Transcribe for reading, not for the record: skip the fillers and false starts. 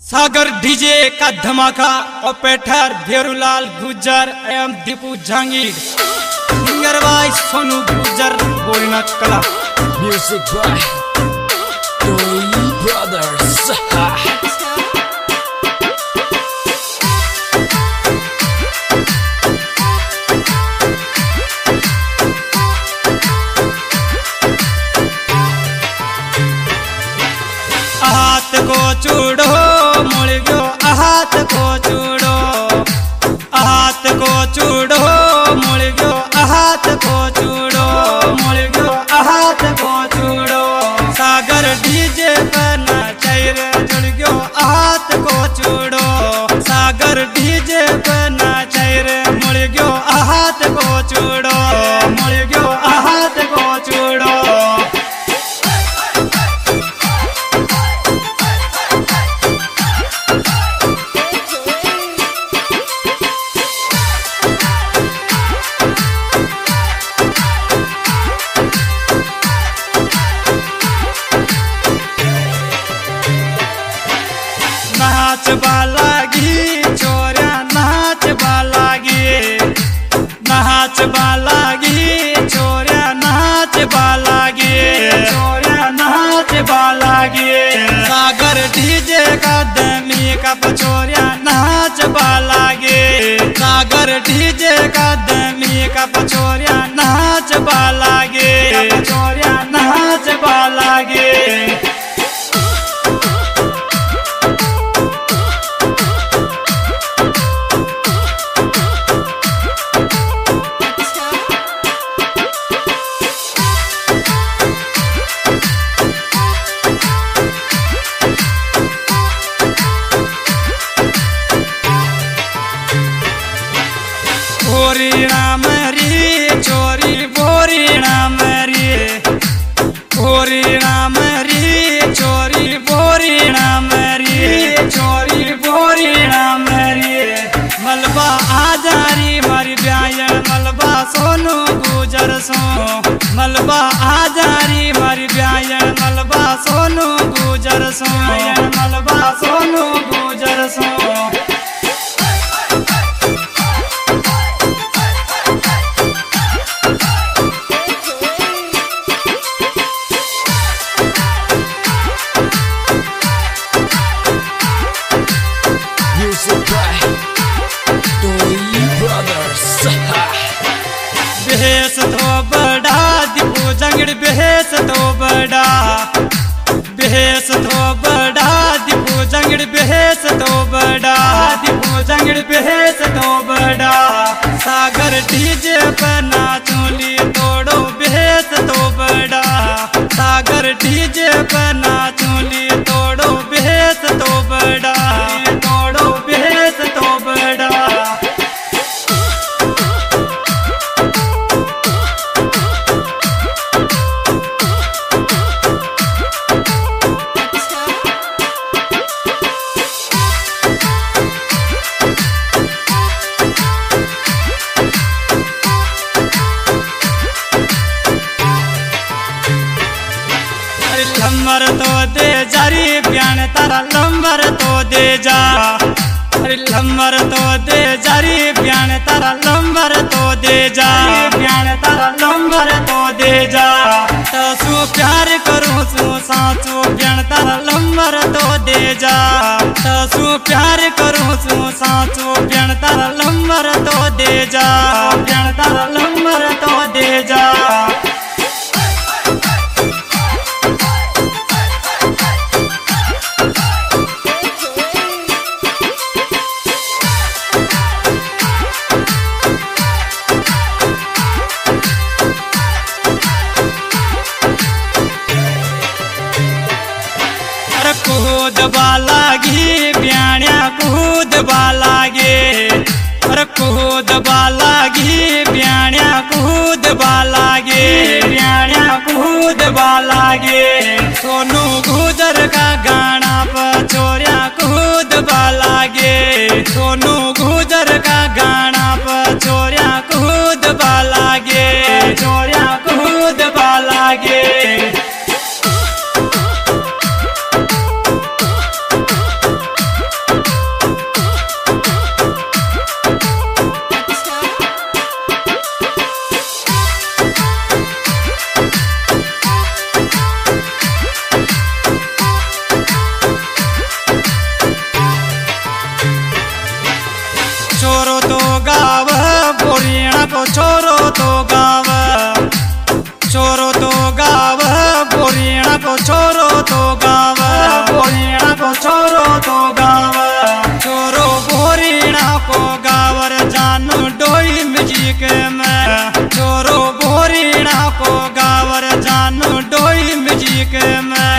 सागर DJ का धमाका operator Bherulal Gujjar एवं दीपू जहांगीर सिंगर बाय सोनू गुज्जर बोलना कला म्यूजिक बाय टोई ब्रदर्स। हाथ को चूड़ो मुड़ गयो हाथ को चूड़ो हाथ को चूड़ो मुड़ गयो हाथ को चूड़ो मुड़ गयो हाथ को चूड़ो सागर डीजे पर नाचै रे जुड़ गयो हाथ को चूड़ो सागर डीजे पर नाचै रे मुड़ गयो हाथ को चूड़ो मुड़ गयो हाथ को चूड़ो। नाच बालागी चोरा नाच बालागी नाच बालागी चोरा नाच बालागी चोरा नाच बालागी सागर डीजे का दमी का पचोरिया नाच बालागी सागर डीजे का दमी का पचोरिया नाच बालागी पचोरिया नाच बालागी। बोरी नाम री चोरी बोरी नाम री बोरी नाम री चोरी बोरी नाम री चोरी बोरी नाम री मलबा आजारी मरी ब्यायन मलबा सोनू गुजर सो मलबा आजारी मरी ब्यायन मलबा सोनू गुजर सो मलबा सोनू गुजर सो। बेहस तो बड़ा दीपू जंगड़ बेहस तो बड़ा बेहस तो बड़ा दीपू जंगड़ बेहस तो बड़ा दीपू जंगड़ बेहस तो बड़ा सागर डीजे पर नाचोली तोड़ो बेहस तो बड़ा सागर डीजे पर नाचोली तोड़ो बेहस तो बड़ा तोड़ो बेहस तो बड़ा। लंबर तो दे जारी ब्यान तारा लंबर तो दे जा अरे लंबर तो दे जारी ब्यान तारा लंबर तो दे जा ब्यान तारा लंबर तो दे जा तसु प्यार करूं सु साचो ब्यान तारा लंबर तो दे जा तसु प्यार करूं सु साचो ब्यान तारा लंबर तो दे जा ब्यान तारा लंबर तो दे जा। कूद बालागी ब्याण्या कूद बालागे अरे कूद बालागी ब्याण्या कूद बालागे ब्याण्या कूद बालागे सोनू गुजर का गाना पचोरिया कूद बालागे सोनू गुजर का गाना पचोरिया कूद बालागे चोरिया कूद बालागे। को छोरो तो गाव, छोरो तो गाव, बोरीणा को छोरो तो गाव, बोरीणा को छोरो तो गाव, छोरो बोरीणा को गावर जानू डोई म्यूजिक में, छोरो बोरीणा को गावर जानू डोई म्यूजिक में।